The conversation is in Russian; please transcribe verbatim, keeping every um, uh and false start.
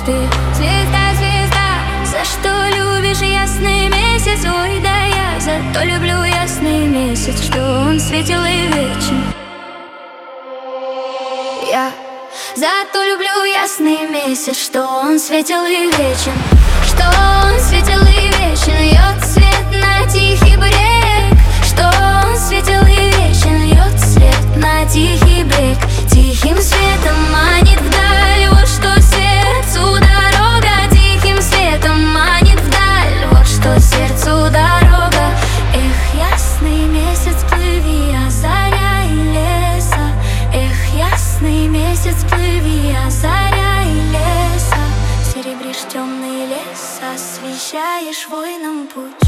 Ты звезда, звезда, за что любишь ясный месяц? Ой, да я зато люблю ясный месяц, что он светил и вечен. Я зато люблю ясный месяц, что он светил и вечен, что он светил и вечен, льет свет на тихий брег, что он светил и вечен, льет свет на тихий брег, тихим светом манит вдаль, вот что сердцу дорога, тихим светом манит вдаль, вот что сердцу дорога. Эх, ясный месяц, плыви, озаряй леса, эх, ясный месяц, плыви, озаряй леса, серебришь темный лес, освещаешь воинам путь.